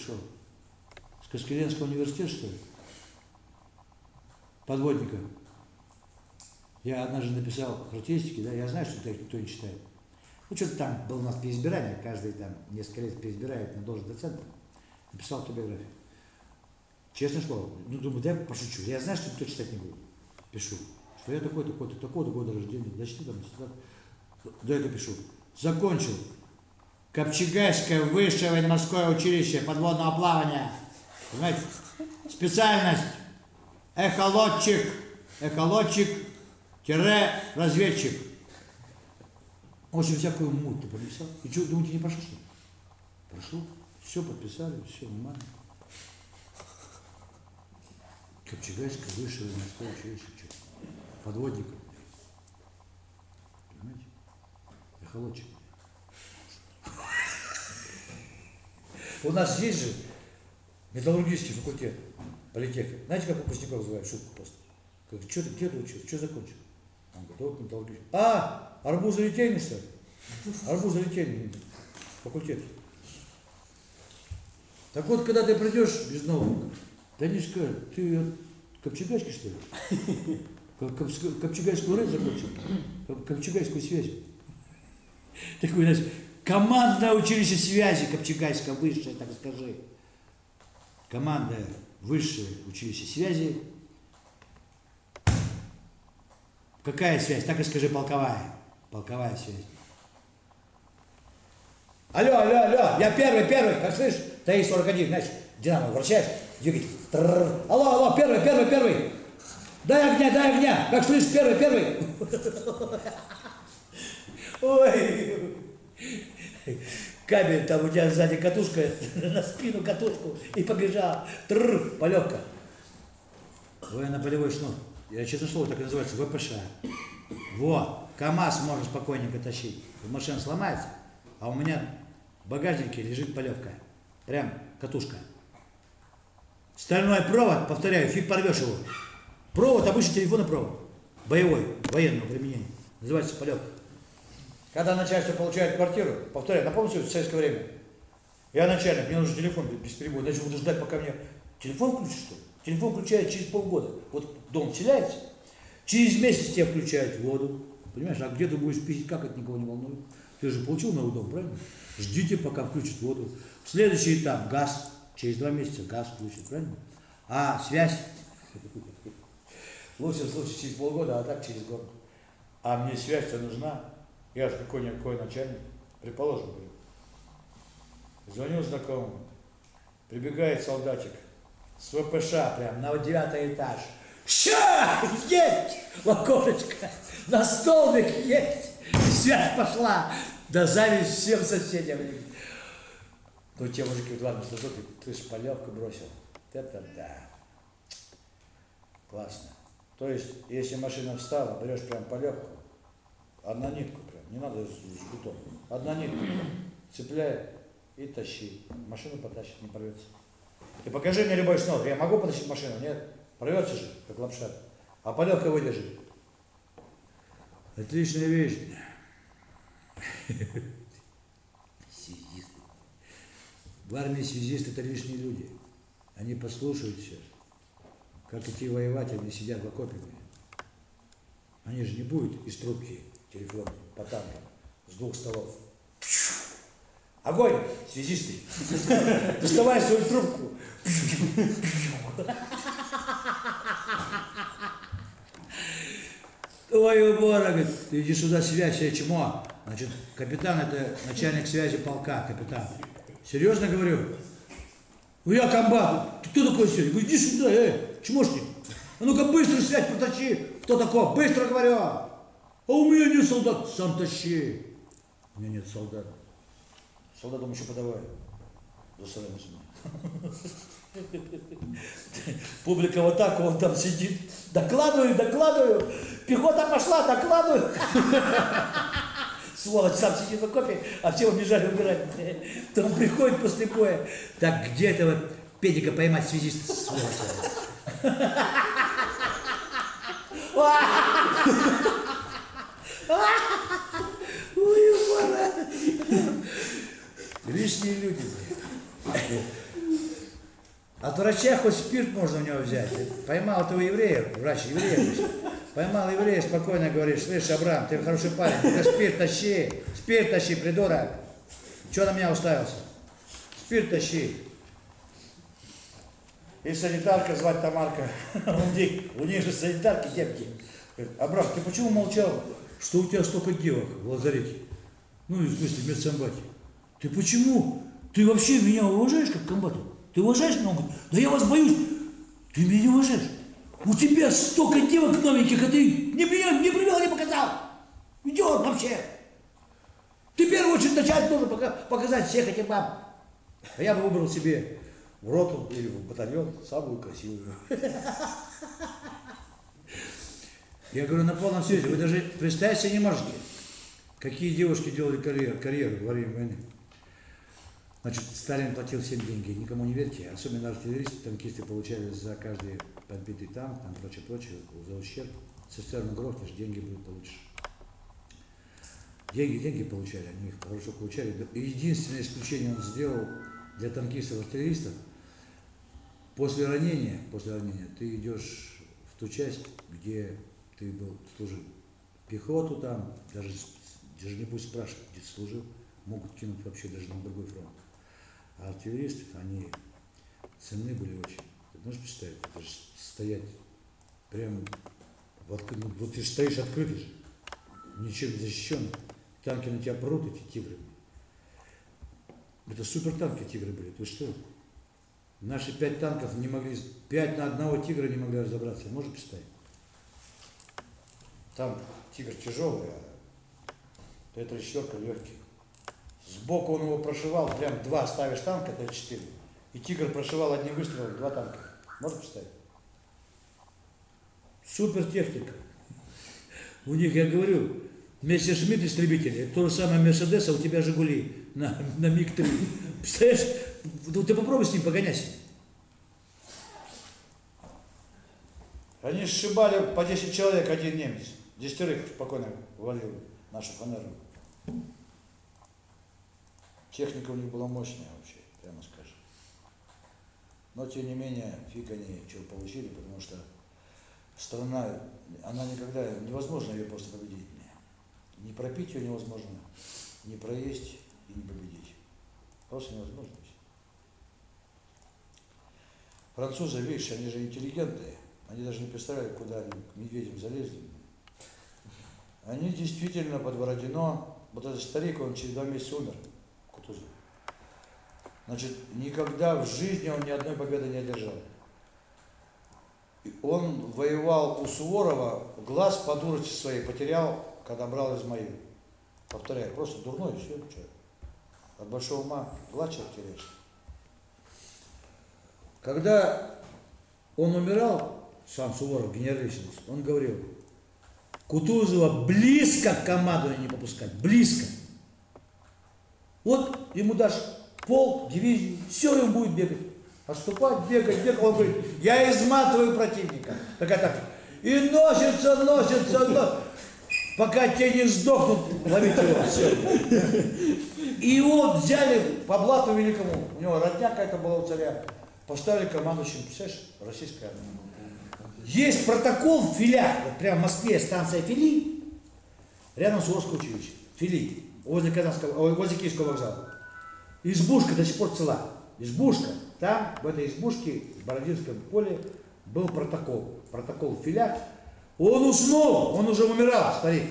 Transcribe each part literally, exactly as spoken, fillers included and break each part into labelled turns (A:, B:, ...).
A: пришел? С Каскеленского университета, что ли? Подводника. Я однажды написал характеристики, да, я знаю, что никто не читает. Ну, что-то там было у нас переизбирание, каждый там несколько лет переизбирает на должность доцента. Написал автобиографию. Честное слово, ну, думаю, да я пошучу. Я знаю, что никто читать не будет. Пишу, что я такой, такой-то, такого-то года рождения. Зачем там, да это пишу. Закончил Копчегайское высшее военно-морское училище подводного плавания. Понимаете? Специальность эхолотчик, эхолотчик-разведчик. В общем, всякую муть ты подписал. И что, думаете, не прошло, что ли? Прошло. Все подписали, все нормально. Копчегайское высшее военно-морское училище. Что? Подводник. Понимаете? Эхолотчик. У нас есть же металлургический факультет, политех. Знаете, как выпускников называют шутку просто? Как, что ты, где ты учился, что закончил? Он говорит, вот металлургический. А, арбузолитейный, что ли? Арбузолитейный факультет. Так вот, когда ты придешь без нового, да они скажут, ты от Копчегайский, что ли? Копчегайскую РЭС закончил? Копчегайскую связь? Такой, знаешь, командное училище связи Копчегайское высшее, так скажи. Командное высшее училище связи. Какая связь? Так и скажи, полковая. Полковая связь. Алло, алло, алло, я первый, первый, как слышишь? Ты сорок один, знаешь, динамо вращаешь, двигатель. Алло, алло, первый, первый, первый. Дай огня, дай огня, как слышишь, первый, первый. Ой, кабель, там у тебя сзади катушка, на спину катушку, и побежал. Тррр, полегка. Военно-полевой шнур. Я честно слово, так и называется, ВПШ. Вот, КамАЗ можно спокойненько тащить. Машина сломается, а у меня в багажнике лежит полевка. Прям катушка. Стальной провод, повторяю, фиг порвешь его. Провод, обычный телефонный провод. Боевой, военного применения. Называется полевка. Когда начальство получает квартиру, повторяю, напомните, в советское время, я начальник, мне нужен телефон без перебоя, значит, буду ждать, пока мне телефон включит, что ли? Телефон включает через полгода. Вот дом вселяется, через месяц тебе включают воду. Понимаешь, а где ты будешь пить, как это никого не волнует? Ты же получил новый дом, правильно? Ждите, пока включат воду. Следующий этап, газ. Через два месяца газ включит, правильно? А связь? В лучшем случае через полгода, а так через год. А мне связь-то нужна. Я же какой-никакой начальник, предположим, говорю. Звоню знакомому, прибегает солдатик с ВПШ прям на девятый этаж. Ща! Есть! В окошечко! На столбик есть! Связь пошла! Да зависть всем соседям. Ну, те мужики в ладно служат, ты ж полевку бросил. Это да. Классно. То есть, если машина встала, берешь прям полевку, одна нитку прям, не надо с жгутом. Одна нитка, цепляй и тащи. Машину потащит, не порвется. И покажи мне любой шнур. Я могу потащить машину? Нет. Порвется же, как лапша. А полевка выдержит. Отличная вещь. Связисты. В армии связисты это лишние люди. Они послушают все. Как идти воевать, они сидят в окопе. Они же не будут из трубки телефона по танкам с двух столов. Огонь, связисты! Доставай свою трубку. Ой, убора, говорит, иди сюда, связь, я чмо. Значит, капитан это начальник связи полка, капитан. Серьезно говорю? Ну я комбат. Ты кто такой сегодня? Говорю, иди сюда, эй, чмошник. А ну-ка быстро связь потащи. Кто такой? Быстро говорю. А у меня нет солдат. Сам тащи. У меня нет солдат. Солдатам еще подавай. Засаленный сюда. Публика вот так, он там сидит. Докладываю, докладываю. Пехота пошла, докладываю. Сволочь, сам сидит в окопе, а все убежали умирать. То он приходит после боя. Так где этого педика поймать связиста, сволочь? Ой, лишние люди. От врача хоть спирт можно у него взять. Поймал этого еврея, врач еврея, поймал еврея, спокойно говорит: слышь, Абрам, ты хороший парень, ты спирт тащи, спирт тащи, придурок. Чего на меня уставился? Спирт тащи. И санитарка, звать Тамарка, у них, у них же санитарки девки. Говорит: Абрам, ты почему молчал, что у тебя столько девок в лазарете? Ну, в смысле, в медсанбате. Ты почему? Ты вообще меня уважаешь как комбату? Ты уважаешь меня? Он говорит: да я вас боюсь. Ты меня не уважаешь. У тебя столько девок новеньких, а ты не меня не привел, не показал. Идиот вообще. Ты в первую очередь начать должен показать всех этих баб. А я бы выбрал себе в роту или в батальон самую красивую. Я говорю, на полном серьезе, вы даже представить себе не можете, какие девушки делали карьеру, карьеру во время войны. Значит, Сталин платил всем деньги, никому не верьте, особенно артиллеристы, танкисты получали за каждый подбитый танк, там прочее, прочее, за ущерб. Цистерну грохнешь, деньги будут получше. Деньги, деньги получали, они их хорошо получали. И единственное исключение он сделал для танкистов, артиллеристов: после ранения, после ранения ты идешь в ту часть, где ты был, служил. Пехоту там, даже, даже не будешь спрашивать, где ты служил, могут кинуть вообще даже на другой фронт. А артиллеристы, они ценны были очень. Ты можешь представить, это же стоять прямо, вот, вот ты же стоишь открытый же, ничем не защищенный. Танки на тебя прут, эти тигры. Это супер танки тигры были. Ты что? Наши пять танков не могли, пять на одного тигра не могли разобраться. Можно представить? Там тигр тяжелый, а это четверка легкий. Сбоку он его прошивал, прям два ставишь танка, это четыре. И тигр прошивал одним выстрелом два танка. Можно представить? Супер техника. У них, я говорю, Мессершмитт истребители, это то же самое Мерседес, а у тебя Жигули на, на миг три. Представляешь? Ну, ты попробуй с ним погоняйся. Они сшибали по десять человек, один немец. Десятерых спокойно валил нашу фанеру. Техника у них была мощная вообще, прямо скажем. Но тем не менее, фиг они чего получили, потому что страна, она никогда, невозможно ее просто победить. Не пропить ее невозможно, не проесть и не победить. Просто невозможно. Французы, видишь, они же интеллигентные, они даже не представляют, куда они к медведям залезли. Они действительно под Бородино, вот этот старик, он через два месяца умер, Кутузов. Значит, никогда в жизни он ни одной победы не одержал. Он воевал у Суворова, глаз по дурости своей потерял, когда брал Измаил. Повторяю, просто дурной, все, что. От большого ума глаз человек теряешь. Когда он умирал, сам Суворов, генералиссимус, он говорил: Кутузова близко к командованию не попускать, близко. Вот ему дашь полк, дивизию, все, он будет бегать. Отступать, бегать, бегать. Он говорит: я изматываю противника. Такая так. И носится, носится, носится. Пока те не сдохнут, ловить его. Все. И вот взяли по блату великому, у него родня какая-то была у царя, поставили командующим, представляешь, российская армия. Есть протокол в Филях, вот прямо в Москве станция Фили, рядом с Суворовским училищем. Фили, возле Казанского, возле Киевского вокзала. Избушка до сих пор цела. Избушка. Там, в этой избушке, в Бородинском поле, был протокол. Протокол в Филях. Он уснул, он уже умирал, старик.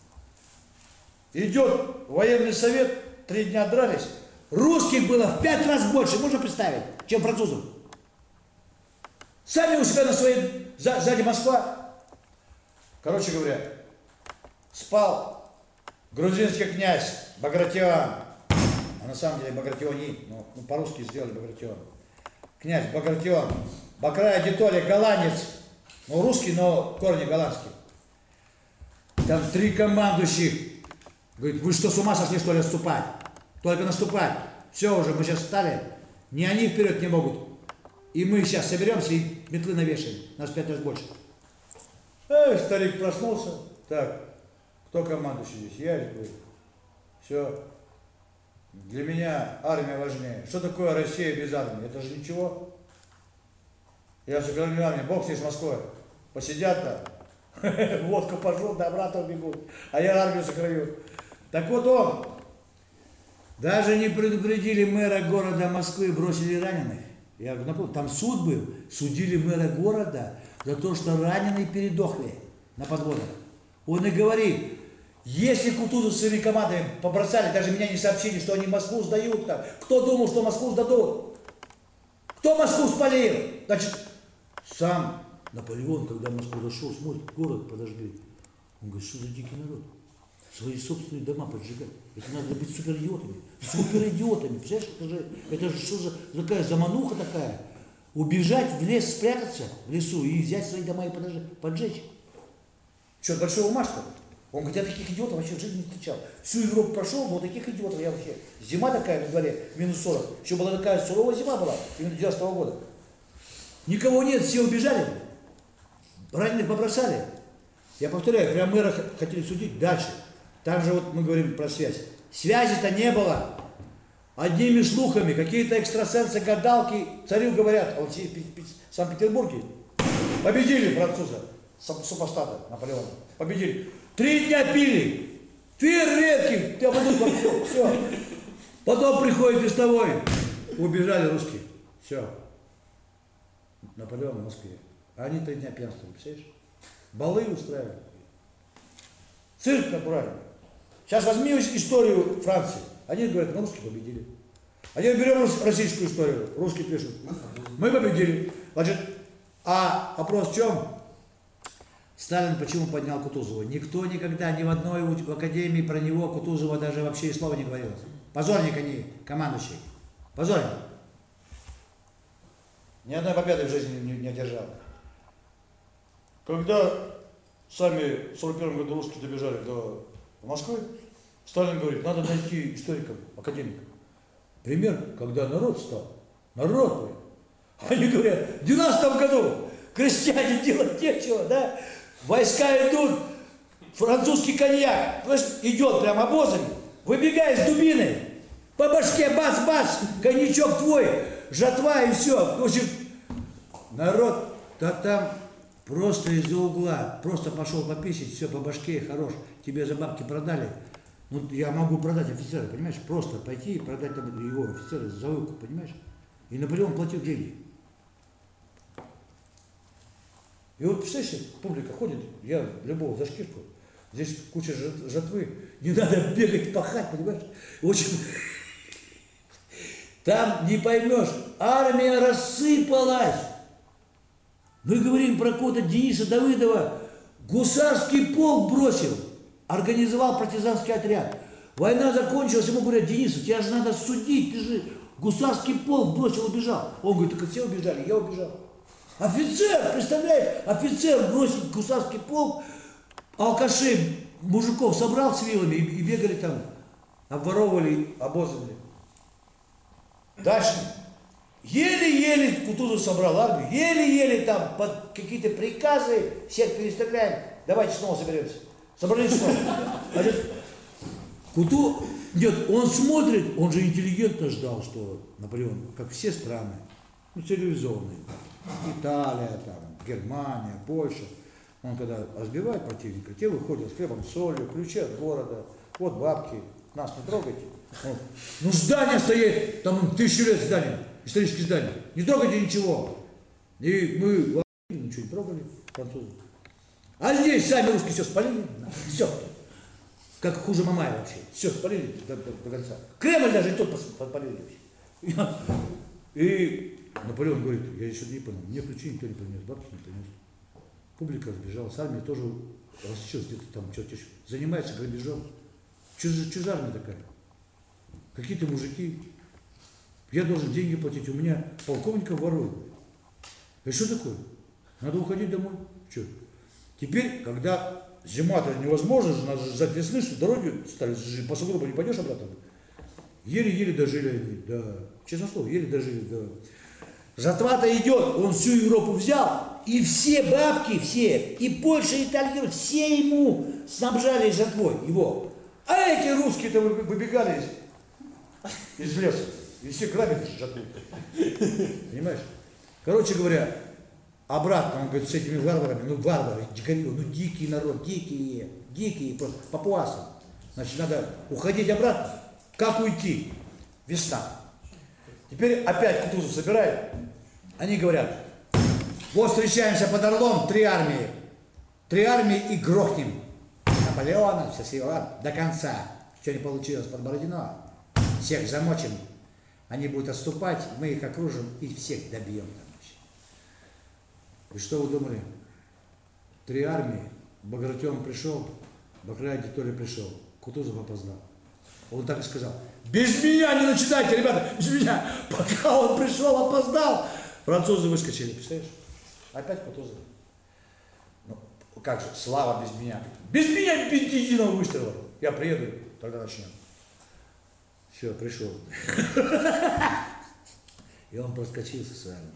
A: Идет военный совет, три дня дрались. Русских было в пять раз больше, можно представить, чем французов. Сами у себя на своей, сзади Москва. Короче говоря, спал грузинский князь Багратион. А на самом деле Багратиони, ну, ну по-русски сделали Багратион. Князь Багратион, Бакрая Дитоли, голландец. Ну, русский, но корни голландские. Там три командующих. Говорит: вы что, с ума сошли, что ли, отступать? Только наступать. Все уже, мы сейчас встали. Ни они вперед не могут. И мы сейчас соберемся и метлы навешаем. Нас пять раз больше. Эй, старик проснулся. Так, кто командующий здесь? Я или вы? Все. Для меня армия важнее. Что такое Россия без армии? Это же ничего. Я все говорю, мне бог здесь с Москвой. Посидят там, водку пошел, да обратно бегут. А я армию закрою. Так вот он. Даже не предупредили мэра города Москвы, бросили раненых. Я напомню, там суд был, судили мэра города за то, что раненые передохли на подводах. Он и говорит, если Кутузов с своими командами побросали, даже меня не сообщили, что они Москву сдают там. Кто думал, что Москву сдадут? Кто Москву спалил? Значит, сам Наполеон, когда в Москву зашел, смотрит, город подожгли. Он говорит, что за дикий народ? Свои собственные дома поджигать. Это надо быть суперидиотами. Суперидиотами. Представляешь, это же, это же что за такая замануха такая? Убежать в лес, спрятаться в лесу и взять свои дома и поджечь. Что, большого ума, что ли? Он говорит, я таких идиотов вообще в жизни не встречал. Всю Европу прошел, но таких идиотов я вообще... Зима такая на дворе, минус сорок. Еще была такая суровая зима была, именно девятнадцатого года. Никого нет, все убежали. Раненых побросали. Я повторяю, прям мэра хотели судить дальше. Там же вот мы говорим про связь. Связи-то не было. Одними слухами, какие-то экстрасенсы, гадалки, царю говорят, а вот в Санкт-Петербурге победили француза, супостата Наполеона. Победили. Три дня пили. Фейерверки. Я буду все, все. Потом приходит вестовой. Убежали русские. Все. Наполеон в Москве. А они три дня пьянствовали, представляешь? Балы устраивали. Цирк натуральный. Сейчас возьми историю Франции. Они говорят, мы русские победили. А теперь берем российскую историю. Русские пишут. Мы победили. Значит, а вопрос в чем? Сталин почему поднял Кутузова? Никто никогда, ни в одной в академии про него, Кутузова, даже вообще и слова не говорил. Позорник они, командующий. Позорник. Ни одной победы в жизни не, не одержал. Когда сами в сорок первом году русские добежали до Москвы, Сталин говорит, надо найти историков, академиков. Пример, когда народ стал. Народ. Они говорят, в девяностом году крестьяне делать нечего, да? Войска идут, французский коньяк, идет прям обозами, выбегай с дубиной, по башке бац-бац, коньячок твой, жатва и все. В общем, народ, да там просто из-за угла, просто пошел пописить, все по башке, хорош, тебе за бабки продали. Ну, я могу продать офицера, понимаешь, просто пойти и продать там его офицера за выкуп, понимаешь? И Наполеон платил деньги. И вот, представляешь, публика ходит, я любого за шкирку, здесь куча жатвы, не надо бегать, пахать, понимаешь? Очень... Там не поймешь, армия рассыпалась. Мы говорим про какого-то Дениса Давыдова, гусарский полк бросил, организовал партизанский отряд. Война закончилась, ему говорят, Денис, тебя же надо судить, ты же гусарский полк бросил, убежал. Он говорит, так все убежали, я убежал. Офицер, представляешь, офицер бросил гусарский полк, алкашей, мужиков собрал с вилами и, и бегали там, обворовывали обозы. Дальше. Еле-еле Кутузов собрал армию, еле-еле там под какие-то приказы всех перестреляем. Давайте снова соберемся. Собрались снова. Значит, Куту... Нет, он смотрит, он же интеллигентно ждал, что Наполеон, как все страны, ну, цивилизованные, Италия, там, Германия, Польша, он когда разбивает противника, те выходят с хлебом, солью, ключи от города, вот бабки, нас не трогайте. Он, ну здание стоит, там тысячу лет здание, историческое здание, не трогайте ничего. И мы ничего не трогали, французы. А здесь сами русские все спалили, все. Как хуже Мамая вообще, все спалили до, до, до конца. Кремль даже и тот подпалили. И Наполеон говорит, я еще не понял, мне ключи никто не принес, бабки не принес. Публика разбежалась, армия тоже расчет где-то там, что-то занимается грабежом. Чуж, чужарная такая. Какие-то мужики. Я должен деньги платить, у меня полковников воруют. И что такое? Надо уходить домой. Что? Теперь, когда зима-то невозможно, надо же сжать весны, что дороги стали, по сугробу не пойдешь обратно. Еле-еле дожили они, да. Честно слово, еле дожили, да. Жатва-то идет, он всю Европу взял, и все бабки, все, и Польша, и Италия, все ему снабжали жатвой, его. А эти русские-то выбегали из, из леса, и все грабили жатву. Понимаешь? Короче говоря, Обратно, он говорит, с этими варварами, ну варвары, дикари, ну дикий народ, дикие, дикие, просто папуасы. Значит, надо уходить обратно. Как уйти? Весна. Теперь опять Кутузов собирает. Они говорят, вот встречаемся под Орлом, три армии. Три армии и грохнем Наполеона, все сила до конца. Что не получилось под Бородино, всех замочим. Они будут отступать, мы их окружим и всех добьем. И что вы думали? Три армии, Багратион пришел, Бакради то ли пришел, Кутузов опоздал. Он так и сказал, без меня не начинайте, ребята, без меня. Пока он пришел, опоздал. Французы выскочили, представляешь? Опять Кутузов. Ну, как же, слава без меня. Без меня, без единого выстрела. Я приеду, тогда начнем. Все, пришел. И он проскочился с вами.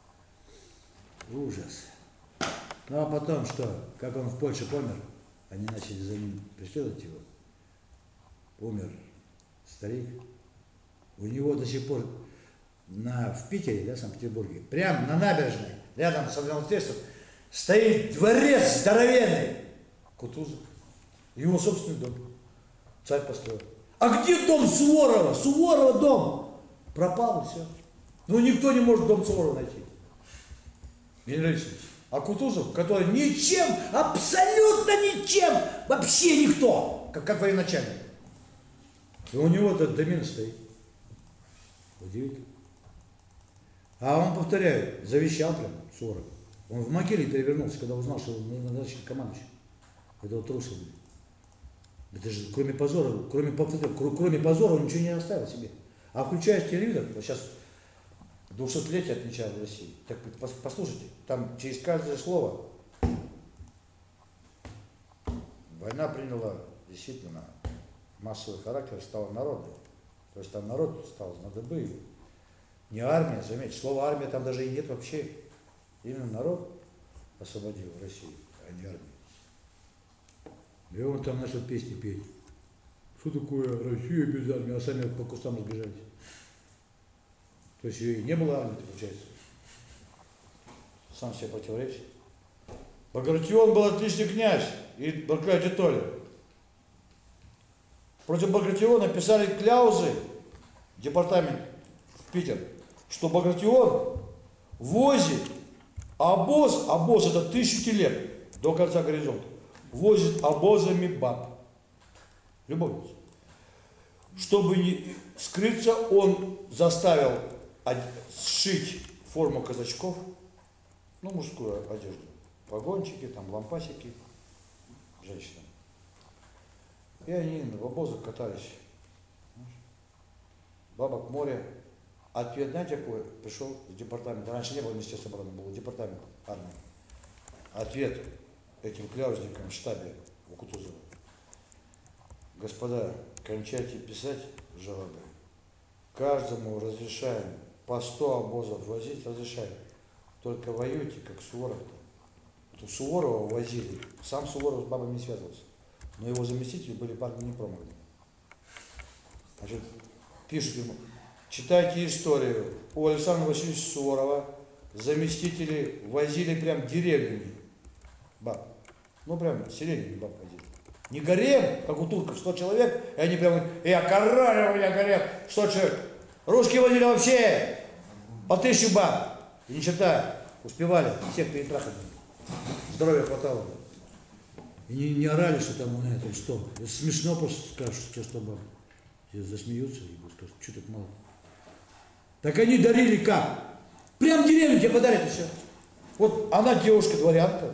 A: Ужас. Ну а потом что? Как он в Польше помер, они начали за ним преследовать его. Умер старик. У него до сих пор на, в Питере, да, в Санкт-Петербурге, прямо на набережной, рядом с Адмиралтейством, стоит дворец здоровенный. Кутузов. Его собственный дом. Царь построил. А где дом Суворова? Суворова дом. Пропал и все. Ну никто не может дом Суворова найти. Генералиссимус. А Кутузов, который ничем, абсолютно ничем, вообще никто, как, как военачальник. И у него этот домин стоит. Удивительно. А он, повторяю, завещал прям Суворов. Он в могиле перевернулся, когда узнал, что он назначен командующим. Этого труса. Это же кроме позора, кроме, кроме позора он ничего не оставил себе. А включая телевизор, вот сейчас двухсотлетие отмечают в России. Так послушайте, там через каждое слово война приняла действительно массовый характер, стала народной. То есть там народ стал на дыбы. Не армия, заметьте, слова армия там даже и нет вообще. Именно народ освободил Россию, а не армия. И он там начал песни петь. Что такое Россия без армии, а сами по кустам разбежались. То есть и не было армии, получается. Сам себе противоречит. Багратион был отличный князь, и Барклай Толя. Против Багратиона писали кляузы, департамент в Питер, что Багратион возит обоз, обоз это тысячу телег до конца горизонта, возит обозами баб, любовниц. Чтобы не скрыться, он заставил сшить форму казачков, ну, мужскую одежду, погончики, там, лампасики, женщинам. И они в обозах катались. Бабок море. Ответ, знаете, какой пришел из департамента? Раньше не было Министерства обороны, был департамент армии. Ответ этим кляузникам в штабе у Кутузова. Господа, кончайте писать жалобы. Каждому разрешаем по сто обозов возить, разрешаем. Только воюйте, как Суворов-то. Суворова возили. Сам Суворов с бабами не связывался. Но его заместители были парни не промаханы. Значит, пишут ему, читайте историю. У Александра Васильевича Суворова заместители возили прям деревнями баб. Ну прям селениями баб возили. Не гарем, как у турков, сто человек, и они прям, я король, у меня гарем, сто человек. Русские возили вообще по тысячу баб. И ни черта, успевали всех перетрахать. Здоровья хватало. И не, не орали, что там у меня там сто. Это смешно, просто скажут, что сто баб. Все засмеются и будут сказать, что так мало. Так они дарили как? Прям деревню тебе подарят и все. Вот она девушка, дворянка.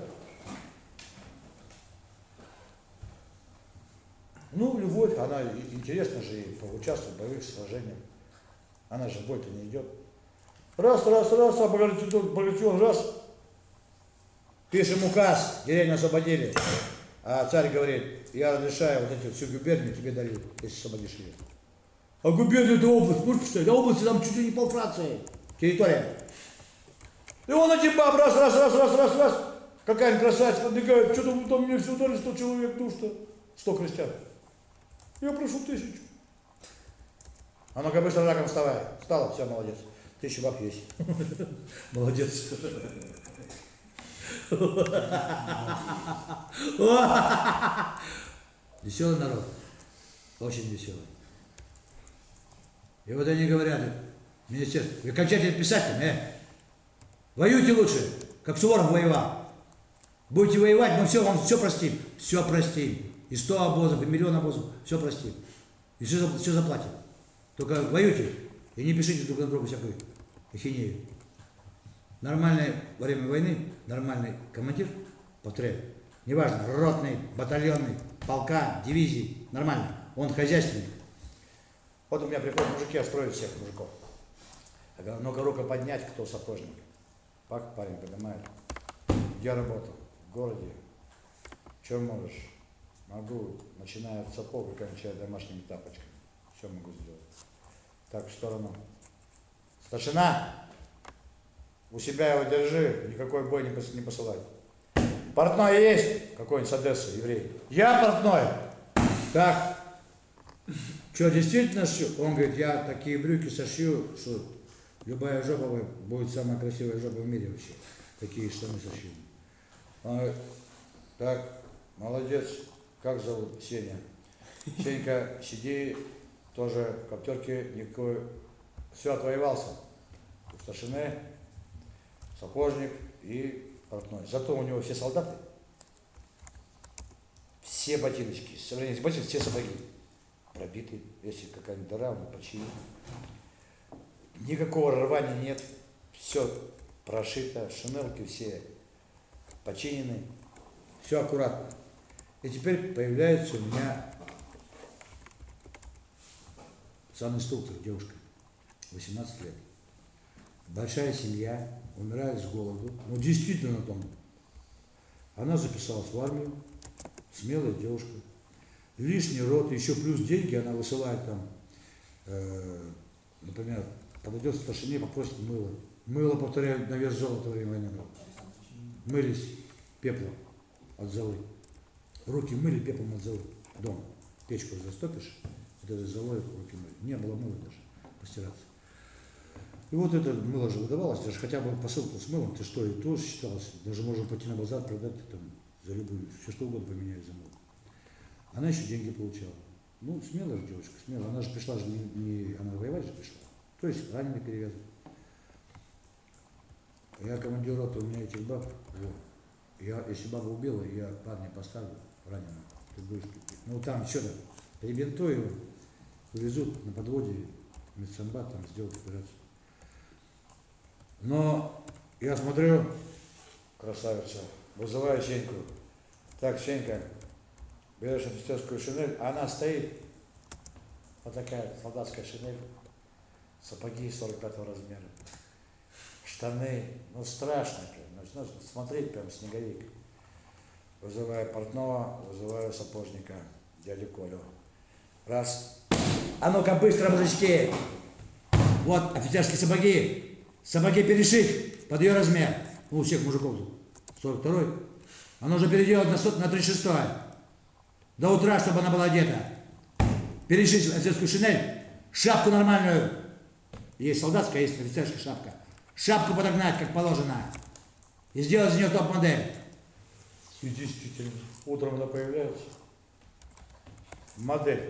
A: Ну, любовь, она интересно же и поучаствовать в боевых сражениях. Она же в бой-то не идет. Раз, раз, раз, а Багратион, раз. Пишем указ, деревню освободили. А царь говорит, я разрешаю вот эти всю губернию тебе дарю, если освободишь ее. А губерния это область, можешь представить? А области там чуть ли не пол Франции. Территория. И он эти баб, раз, раз, раз, раз, раз, раз. Какая-нибудь красавица подбегает, что-то там мне все дали, сто человек, ну что? Сто крестьян. Я прошу тысячу. А ну-ка быстро раком вставай. Встала, все, молодец. Тысяча баб есть. Молодец. Веселый народ. Очень веселый. И вот они говорят, министерство, вы кончайте писать там, э, воюйте лучше, как Суворов воевал. Будете воевать, мы все, вам все простим. Все простим. И сто обозов, и миллион обозов, все простим. И все, все заплатим. Только воюйте и не пишите друг на друга всякую ахинею. Нормальное время войны, нормальный командир, повторяю, неважно, ротный, батальонный, полка, дивизии, нормально, он хозяйственник. Вот у меня приходят мужики, я строю всех мужиков. Я говорю, ну-ка руку поднять, кто сапожник. Пак парень поднимает. Я работал в городе. Что можешь? Могу, начиная от сапог и кончая домашними тапочками. Все могу сделать. Так, в сторону. Старшина! У себя его держи, никакой бой не посылай. Портной есть? Какой-нибудь с Одессы, еврей. Я портной. Так. Что, действительно шью? Он говорит, я такие брюки сошью, что любая жопа будет самая красивая жопа в мире вообще. Такие штаны сошью. Он говорит, так, молодец. Как зовут? Сеня. Сенька, сиди, тоже в коптерке, никакой. Все, отвоевался. У старшины, сапожник и портной. Зато у него все солдаты, все ботиночки, современные ботинки, все сапоги пробиты. Если какая-нибудь дыра, он починит. Никакого рвания нет. Все прошито, шинелки все починены. Все аккуратно. И теперь появляется у меня сам инструктор, девушка, восемнадцать лет. Большая семья, умирает с голоду. Ну, действительно там. Она записалась в армию, смелая девушка. Лишний род, еще плюс деньги она высылает там, э, например, подойдет к старшине, попросит мыло. Мыло, повторяю, на вес золота во время войны. Мылись пеплом от золы. Руки мыли пеплом от золы. Дома. Печку застопишь, вот этой золой руки мыли. Не было мыла даже постираться. И вот это мыло же выдавалось, даже хотя бы посылку с мылом, ты что, и то считалось, даже можно пойти на базар, продать там за любую, все что угодно поменять за мыло. Она еще деньги получала. Ну, смелая же девочка, смелая. Она же пришла, же не, не она воевать же пришла. То есть раненый перевязан. Я командир роты, у меня этих баб, вот. Я, если баба убила, я парня поставлю раненого. Ты будешь пить. Ну там что-то, перебинтую его, увезут на подводе, медсанбат там сделают операцию. Но я смотрю, красавица, вызываю Сеньку. Так, Сенька, берешь офицерскую шинель, а она стоит, вот такая солдатская шинель, сапоги сорок пятого размера, штаны, ну страшно, ну, смотреть прям снеговик. Вызываю портного, вызываю сапожника, дядю Колю. Раз. А ну-ка быстро, мужички! Вот офицерские сапоги. Сапоги перешить под ее размер. У всех мужиков сорок второй. А нужно переделать на, на тридцать шестой. До утра, чтобы она была одета. Перешить офицерскую шинель. Шапку нормальную. Есть солдатская, есть офицерская шапка. Шапку подогнать, как положено. И сделать из нее топ-модель. И действительно, утром она появляется. Модель.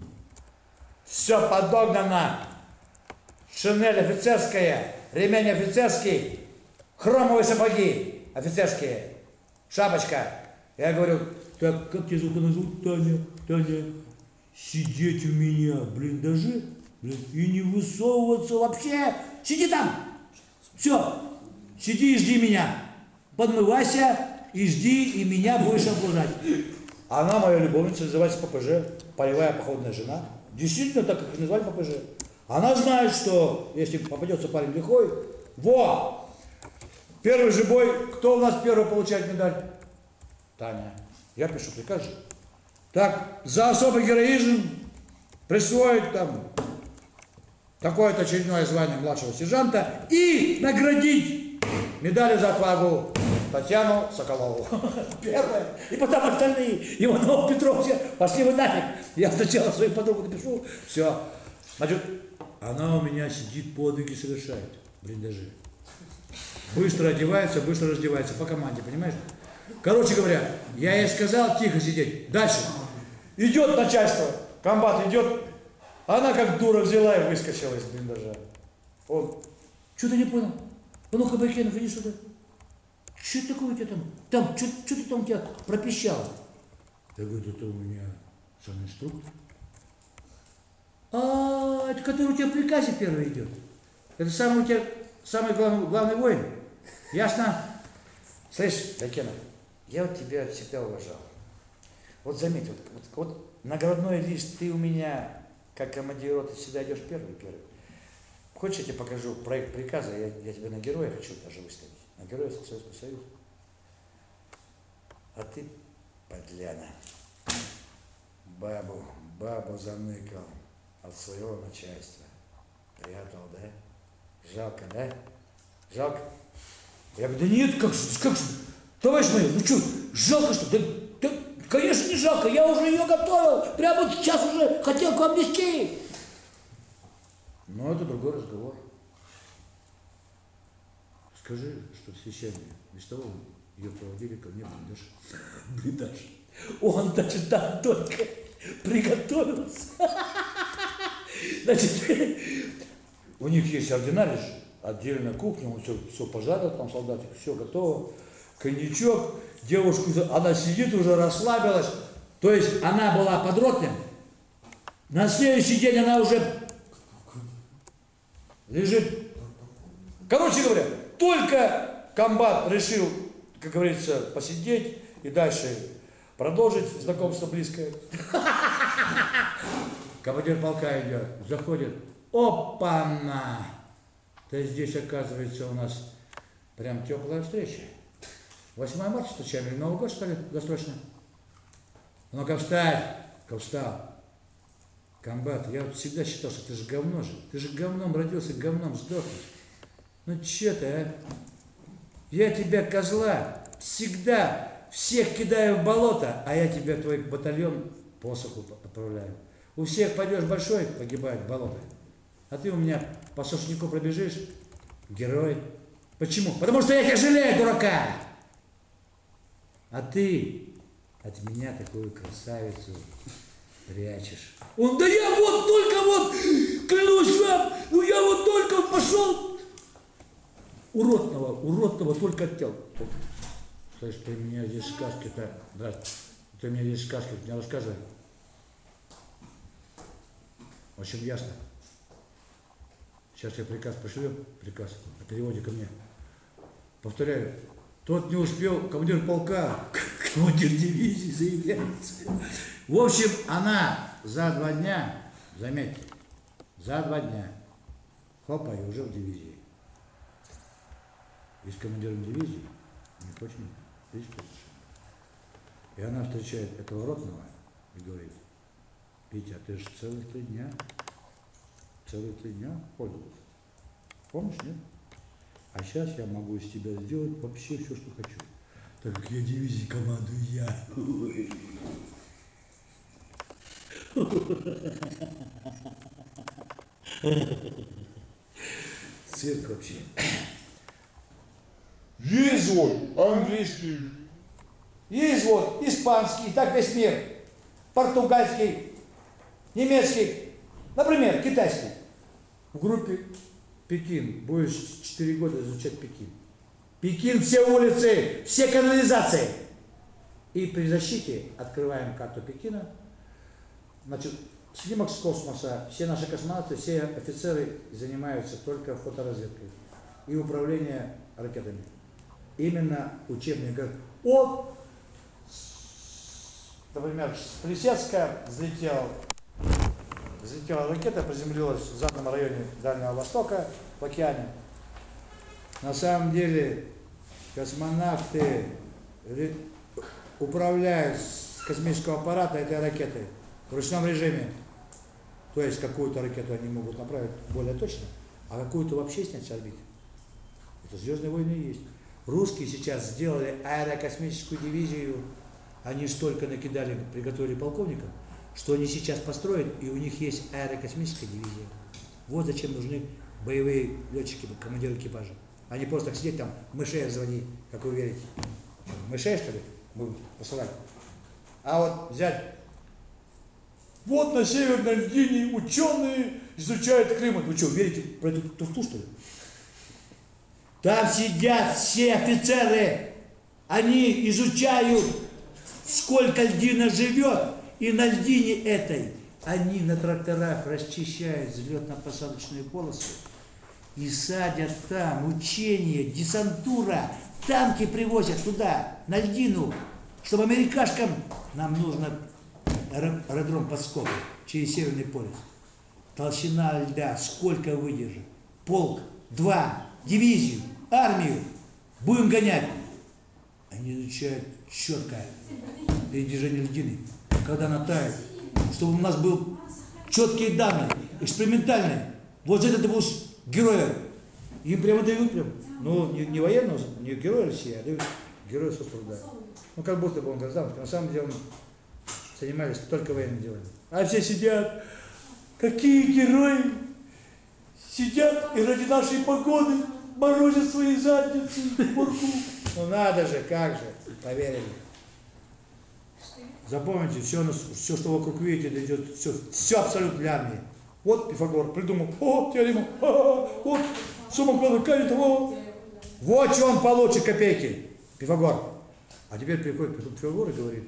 A: Все подогнано. Шинель офицерская, ремень офицерский, хромовые сапоги офицерские, шапочка. Я говорю, так, как тебя зовут? Она зовут Таня, Таня, сидеть у меня в блиндаже, блин, и не высовываться вообще. Сиди там. Все, сиди и жди меня. Подмывайся и жди, и меня будешь окружать. Она, моя любовница, называется ППЖ, полевая походная жена. Действительно, так как их назвали ППЖ. Она знает, что если попадется парень лихой, во! Первый же бой, кто у нас первый получает медаль? Таня. Я пишу приказ же. Так, за особый героизм присвоить там такое-то очередное звание младшего сержанта и наградить медалью за отвагу Татьяну Соколову. Первое. И потом остальные. Иванов, Петров, все. Пошли вы нафиг. Я сначала свою подругу напишу. Все. Значит, она у меня сидит, подвиги совершает в блиндаже. Быстро одевается, быстро раздевается, по команде, понимаешь? Короче говоря, я ей сказал тихо сидеть. Дальше. Идет начальство, комбат идет, она как дура взяла и выскочила из блиндажа. Он, что ты не понял? А ну-ка, Байкенов, иди сюда. Что такое у тебя там? Там, что ты там у тебя пропищало? Я говорю, это у меня сам инструктор. А, это который у тебя в приказе первый идет. Это самый у тебя, самый главный, главный воин. Ясно? Слышь, Байкенов, я вот тебя всегда уважал. Вот заметь, вот, вот, вот наградной лист, ты у меня, как командир роты, всегда идешь первый, первый. Хочешь, я тебе покажу проект приказа, я, я тебя на героя хочу даже выставить. На героя Советского Союза. А ты, подляна, бабу, бабу заныкал от своего начальства. Прятал, да? Жалко, да? Жалко? Я говорю, да нет, как же, как же, товарищ мой, ну что, жалко что? Да, да, конечно не жалко, я уже ее готовил, прямо сейчас уже хотел к вам везти. Но это другой разговор. Скажи, что с вещами вестового ее проводили ко мне в блиндаж. Блиндаж. Он даже там только приготовился. Значит, у них есть ордена лишь, отдельная кухня, он все, все пожарил, там солдатик, все готово. Коньячок, девушку, она сидит уже, расслабилась. То есть она была подротным. На следующий день она уже лежит. Короче говоря, только комбат решил, как говорится, посидеть и дальше продолжить знакомство близкое. Командир полка идет, заходит. Опа-на! Да здесь, оказывается, у нас прям теплая встреча. восьмое марта встречаем, или Новый год, что ли, досрочно? Ну-ка, встать! Ка встал. Комбат, я вот всегда считал, что ты же говно же. Ты же говном родился, говном сдохнешь. Ну че ты, а? Я тебя, козла, всегда всех кидаю в болото, а я тебя, твой батальон, посоху отправляю. У всех пойдешь большой, погибает в болото. А ты у меня по сушнику пробежишь, герой. Почему? Потому что я тебя жалею, дурака! А ты от меня такую красавицу прячешь. Он, да я вот только вот, клянусь вам, ну я вот только пошел. Уродного, уродного только оттел. Слышь, ты меня здесь сказки-то, да, ты мне здесь сказки не рассказывай. В общем, ясно. Сейчас я приказ пошлю, приказ о переводе ко мне. Повторяю, тот не успел, командир полка, командир дивизии заявляется. В общем, она за два дня, заметьте, за два дня, хопа, и уже в дивизии. И с командиром дивизии не хочет видеть. И она встречает этого ротного и говорит: Петя, а ты же целых три дня, целых три дня пользовался. Помнишь, нет? А сейчас я могу из тебя сделать вообще все, что хочу. Так как я дивизией командую я. Цирк вообще.
B: Есть вот английский.
A: Есть вот испанский, так весь мир. Португальский, немецкий, например, китайский. В группе Пекин. Будешь четыре года изучать Пекин. Пекин, все улицы, все канализации. И при защите открываем карту Пекина. Значит, снимок с космоса. Все наши космонавты, все офицеры занимаются только фоторазведкой и управлением ракетами. Именно учебные говорят: о, например, с Плесецка взлетел, взлетела ракета, приземлилась в западном районе Дальнего Востока, в океане. На самом деле космонавты управляют с космического аппарата этой ракетой в ручном режиме. То есть какую-то ракету они могут направить более точно, а какую-то вообще снять с орбиты. Это «Звездные войны» и есть. Русские сейчас сделали аэрокосмическую дивизию, они столько накидали, приготовили полковников, что они сейчас построят, и у них есть аэрокосмическая дивизия. Вот зачем нужны боевые летчики, командиры экипажа. А не просто так сидеть там, мышей разводить, как вы верите. Мышей, что ли, будем посылать? А вот взять, вот на Северной льдине ученые изучают климат. Вы что, верите про эту туфту, что ли? Там сидят все офицеры, они изучают, сколько льдина живет, и на льдине этой они на тракторах расчищают взлетно-посадочные полосы и садят там учения, десантура, танки привозят туда, на льдину, чтобы америкашкам, нам нужно аэродром подскока через Северный полюс. Толщина льда, сколько выдержит? Полк, два, дивизию, армию. Будем гонять. Они изучают четко передвижение льдины, когда она тает, чтобы у нас был четкие данные, экспериментальные. Вот это ты будешь героем. Им прямо дают прям. Ну, не, не военного, не героя России, а дают героя соцтруда. Ну, как будто бы он гражданский. На самом деле занимались только военными делами. А все сидят, какие герои, сидят и ради нашей погоды морозят свои задницы в бурку. Ну надо же, как же, поверили. Запомните, все, все, что вокруг видите, это идет, все, все абсолютно для армии. Вот Пифагор придумал, о, теорему, а, вот, сумма кладу камень, о. Вот что он получит копейки, Пифагор. А теперь приходит Пифагор и говорит,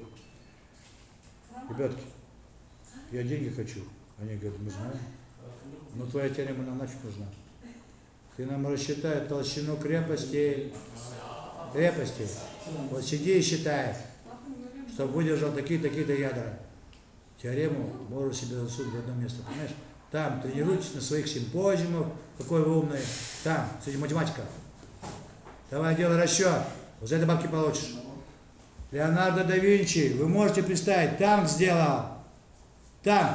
A: ребятки, я деньги хочу. Они говорят, мы знаем, но твоя теорема нам нафиг нужна. Ты нам рассчитай толщину крепости, крепости. Вот сиди и считай, чтобы выдержал такие-такие-то ядра. Теорему можно себе засунуть в одно место, понимаешь? Там тренируйтесь на своих симпозиумах, какой вы умный, там, среди математика. Давай делай расчет, вот за это бабки получишь. Леонардо да Винчи, вы можете представить, танк сделал, танк.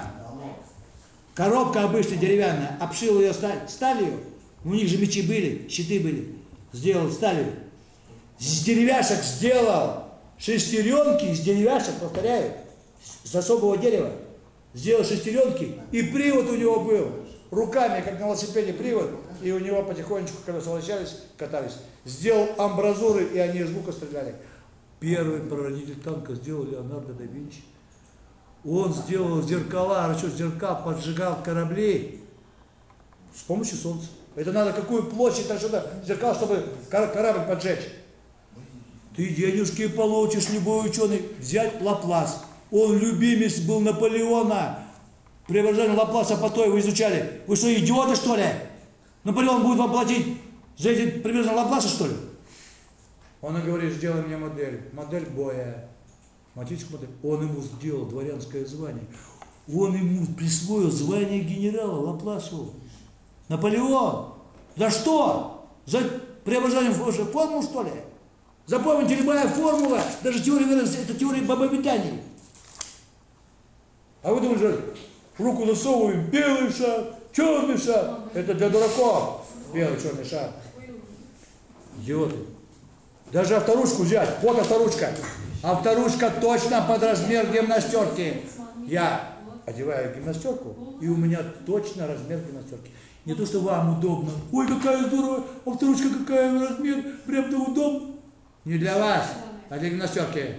A: Коробка обычная деревянная, обшил ее сталь, сталью, у них же мечи были, щиты были, сделал сталью. Из деревяшек сделал шестеренки, из деревяшек, повторяю, с особого дерева. Сделал шестеренки, и привод у него был. Руками, как на велосипеде, привод, и у него потихонечку, когда возвращались, катались. Сделал амбразуры, и они из лука стреляли. Первый прародитель танка сделал Леонардо да Винчи. Он сделал зеркала, расчет зеркал, поджигал корабли с помощью солнца. Это надо какую площадь расчета зеркал, чтобы корабль поджечь. Ты денежки получишь, любой ученый. Взять Лаплас. Он любимец был Наполеона. Преображение Лапласа по той вы изучали. Вы что, идиоты, что ли? Наполеон будет вам платить за эти преображения Лапласа, что ли? Он и говорит, сделай мне модель. Модель боя. Математическую модель. Он ему сделал дворянское звание. Он ему присвоил звание генерала Лапласу. Наполеон. За что? За преображение формул, что ли? Запомните, любая формула, даже теория вероятности, это теория бобовитаний. А вы думаете, руку засовываем, белый шар, черный шар. Это для дураков. Белый, черный шар. Идиоты. Даже авторучку взять. Вот авторучка. Авторучка точно под размер гимнастерки. Я одеваю гимнастерку, и у меня точно размер гимнастерки. Не то, что вам удобно. Ой, какая здоровая авторучка, какая размер, прям-то удобно. Не для вас, а для гимнастерки.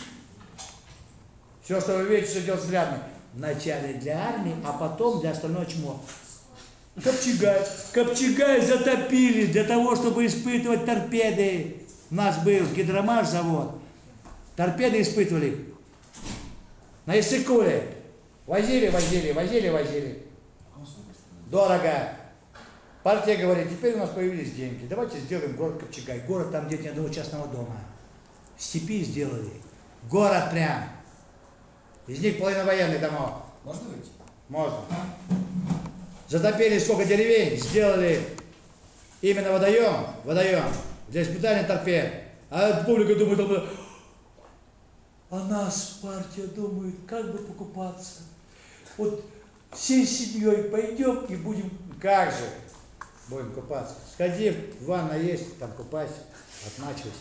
A: Все, что вы видите, все делать взглядно. Вначале для армии, а потом для остального чмо. Копчегай. Копчегай затопили для того, чтобы испытывать торпеды. У нас был Гидромаш завод. Торпеды испытывали. На Иссык-Куле. Возили, возили, возили, возили. Дорого. Партия говорит, теперь у нас появились деньги. Давайте сделаем город Копчегай. Город там, где нет ни одного частного дома. В степи сделали. Город прям. Из них половина военных домов.
C: Можно выйти?
A: Можно. Затопили сколько деревень, сделали именно водоем, водоем для испытания торпед. А публика думает, а нас партия думает, как бы покупаться. Вот всей семьей пойдем и будем, как же будем купаться. Сходи, ванна есть, там купайся, отмачивайся.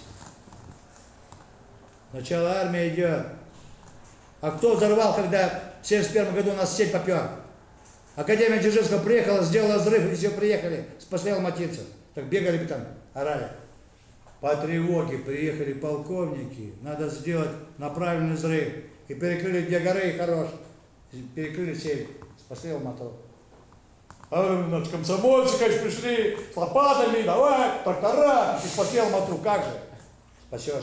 A: Сначала армия идет. А кто взорвал, когда в семьдесят первом году у нас сеть попер? Академия Дзержинского приехала, сделала взрыв, и все приехали, спасли алматинцев. Так бегали бы там орали. По тревоге приехали полковники, надо сделать направленный взрыв. И перекрыли две горы, хорош. Перекрыли сеть, спасли Алмату. А наши комсомольцы, конечно, пришли с лопатами, давай, трактора, и спасли Алмату. Как же? Спасешь.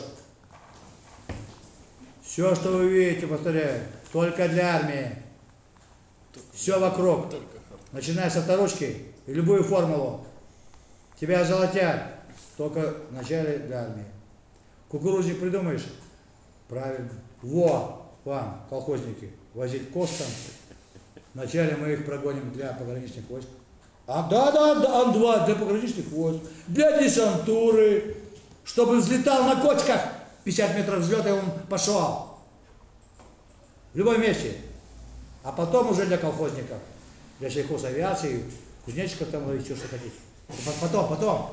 A: Все, что вы видите, повторяю, только для армии. Все вокруг. Начиная с авторучки и любую формулу. Тебя золотят. Только вначале для армии. Кукурузник придумаешь? Правильно. Во, вам, колхозники, возить костом. Вначале мы их прогоним для пограничных войск. А, да, да, да, Ан два для пограничных войск. Для десантуры. Чтобы взлетал на кочках. пятьдесят метров взлета, и он пошел. В любом месте. А потом уже для колхозников. Для сельхозавиации, кузнечиков там ловить, все, что хотите. Потом, потом.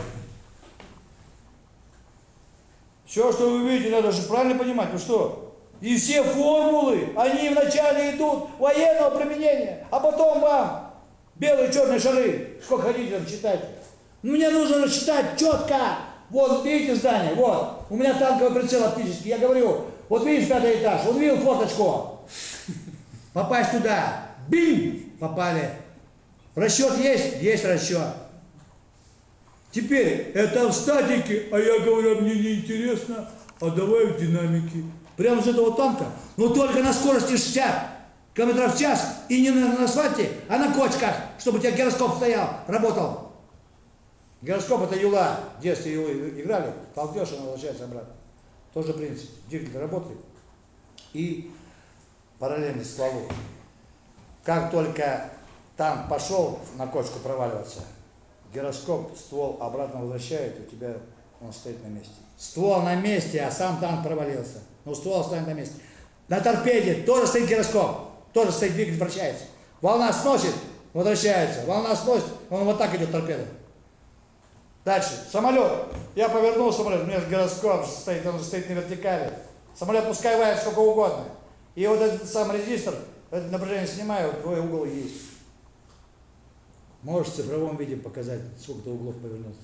A: Все, что вы видите, надо же правильно понимать. Ну что? И все формулы, они вначале идут военного применения, а потом вам белые черные шары. Сколько хотите там читайте. Мне нужно рассчитать четко. Вот видите здание, вот. У меня танковый прицел оптический. Я говорю, вот видишь пятый этаж, он видел форточку. Попасть туда. Бим! Попали. Расчет есть? Есть расчет. Теперь, это в статике, а я говорю, мне неинтересно, а давай в динамике. Прямо с этого танка, но только на скорости шестьдесят километров в час, и не на, на асфальте, а на кочках, чтобы у тебя гироскоп стоял, работал. Гироскоп это юла, в детстве его играли, толкнешь, он возвращается обратно. Тот же принцип, двигатель работает. И параллельно стволу. Как только танк пошел на кочку проваливаться, гироскоп ствол обратно возвращает, у тебя он стоит на месте. Ствол на месте, а сам танк провалился. Но ствол останется на месте. На торпеде тоже стоит гироскоп, тоже стоит двигатель, вращается. Волна сносит, возвращается. Волна сносит, он вот так идет торпеда. Дальше. Самолет. Я повернул самолет, у меня же гироскоп стоит, он стоит на вертикали. Самолет пускай вает сколько угодно. И вот этот сам резистор, это напряжение снимаю, вот твой угол есть. Можешь в цифровом виде показать, сколько ты углов повернулся.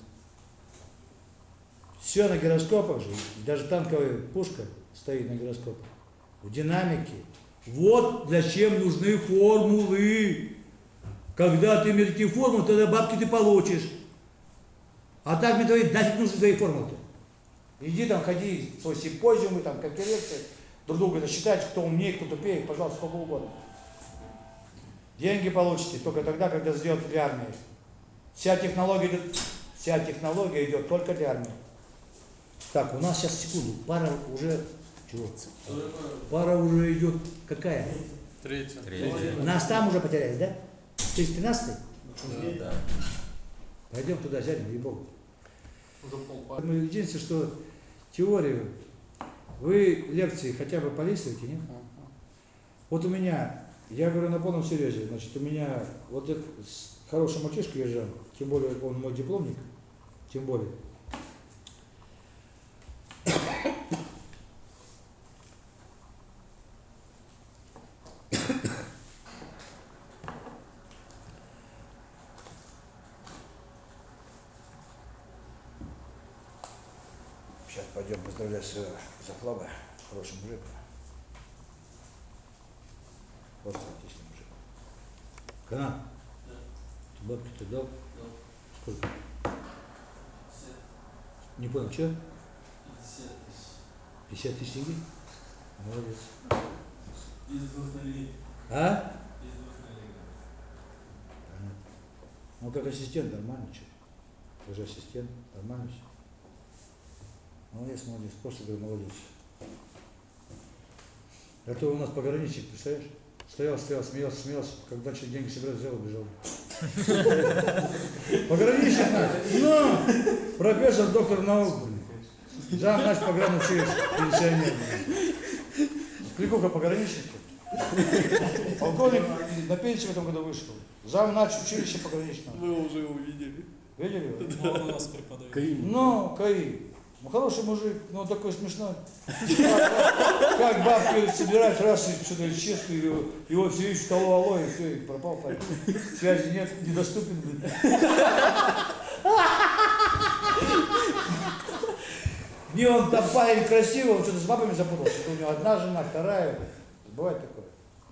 A: Все на гироскопах же, даже танковая пушка стоит на гироскопах. В динамике. Вот зачем нужны формулы. Когда ты мне такие формулы, тогда бабки ты получишь. А так мне твои, нафиг нужны твои формулы-то. Иди там, ходи в свой симпозиум, там, конференции, друг друга считайте, кто умнее, кто тупее, пожалуйста, сколько угодно. Деньги получите только тогда, когда сделаете для армии. Вся технология идет, вся технология идет только для армии. Так, у нас сейчас, секунду, пара уже, чего? Пара уже идет, какая?
C: Третья.
A: Нас там уже потерялись, да? тридцать тринадцатый?
C: Да.
A: Пойдем туда, сядем, ей-богу. Единственное, что теорию, вы лекции хотя бы полистываете, нет? Вот у меня, я говорю на полном серьезе, значит, у меня вот этот хороший мальчишка езжал, тем более он мой дипломник, тем более. Сейчас пойдем поздравлять с Захлаба, хороший мужик. Просто отличный мужик. Kana? Да. Ты бабки ты дал? Да. Сколько? пятьдесят. Не понял, что?
C: пятьдесят тысяч.
A: пятьдесят тысяч деньги? Молодец.
C: Из двух нулей.
A: А?
C: Из двух нулей.
A: Понятно. Ну как ассистент нормально, что? Ты же ассистент, нормально все. Молодец, молодец, просто говорю, молодец. А то у нас пограничник, представляешь? Стоял, стоял, смеялся, смеялся, как дальше деньги собирать, взял, убежал. Пограничник наш, ну, профессор, доктор наук, зам наш погранучилище, пенсионер. Кликуха пограничник. Полковник на пенсию в этом году вышел. Зам наш училище пограничного.
C: Мы уже его видели.
A: Видели его?
C: Да, он у нас преподает.
B: Каим.
A: Ну, Каим. Ну, хороший мужик, но такой смешной. Как бабки собирать, раз и что-то исчез, его, его все ищут, алло, алло, и все, и пропал. Связи нет, недоступен. Не, он там парень красивый, он что-то с бабами запутался. Это у него одна жена, вторая. Бывает такое.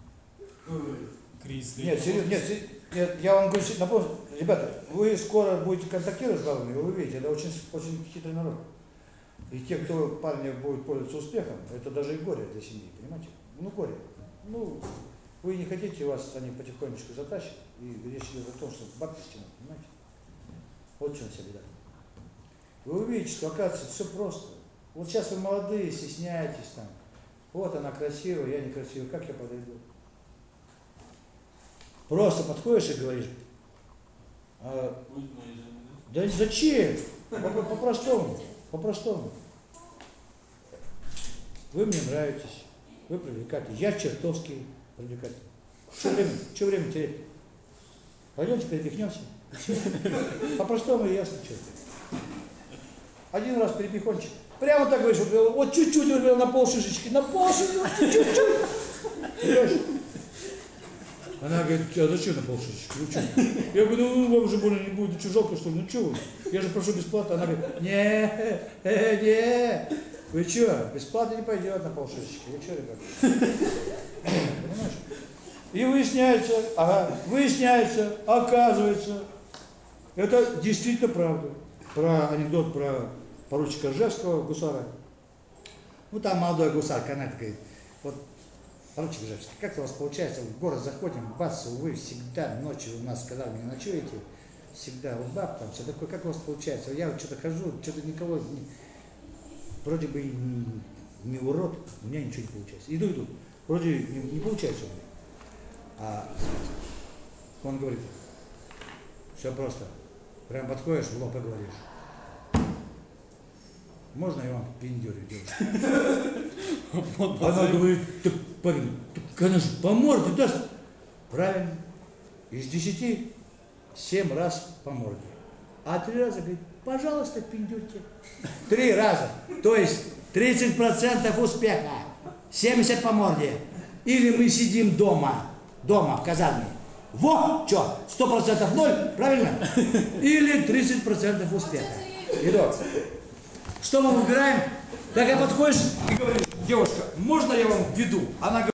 C: Крис, ты
A: Нет, серьезно, нет, се- нет, я вам говорю, се- напомню, ребята, вы скоро будете контактировать с бабами, вы увидите, это очень, очень хитрый народ. И те, кто парня будет пользоваться успехом, это даже и горе для семьи, понимаете? Ну, горе. Ну, вы не хотите, вас они потихонечку затащат, и речь идет о том, что бабки стянут, понимаете? Вот в чем вся беда. Вы увидите, что, оказывается, все просто. Вот сейчас вы молодые, стесняетесь там. Вот она красивая, я некрасивая, как я подойду? Просто подходишь и говоришь, а,
C: Будь моей женой, да?
A: да зачем? По- По-простому, по-простому. Вы мне нравитесь, вы привлекательны, я чертовски привлекательный. Что время, что время терять? Пойдемте перепихнемся. По-простому и ясно, что это. Один раз перепихончик. Прямо так говоришь, вот, вот чуть-чуть вот, на пол шишечки, на пол шишечки, чуть-чуть. Понимаешь? Она говорит, а зачем на пол шишечки? Вы что? Я говорю, ну вам же больно не будет, что жалко, что ли? Ну что вы? Я же прошу бесплатно. Она говорит, не, э, не. Вы что, бесплатно не пойдет на пол шишечки. Вы что, ребята? Понимаешь? И выясняется, ага, выясняется, оказывается, это действительно правда. Про анекдот про поручика Ржевского, гусара. Ну там молодой гусар, канат говорит, вот, поручик Ржевский, как у вас получается, в город заходим, бац, вы всегда ночью у нас, когда вы не ночуете, всегда вот баб там, все такое, как у вас получается? Я вот что-то хожу, что-то никого, не, вроде бы и не, не урод, у меня ничего не получается. Иду, иду, вроде не, не получается у меня. А он говорит, все просто. Прям подходишь, в лоб и говоришь. Можно я вам пиндюрю, девушка? Она говорит, так, парень, так она же по морде даст. Правильно. Из десяти семь раз по морде. А три раза говорит, пожалуйста, пиндюрьте. Три раза. То есть тридцать процентов успеха. семьдесят по морде. Или мы сидим дома, дома в казарме. Во, что, сто процентов ноль, правильно? Или тридцать процентов успеха. Итак, что мы выбираем? Так я подходишь и говоришь, девушка, можно я вам введу? Она говорит,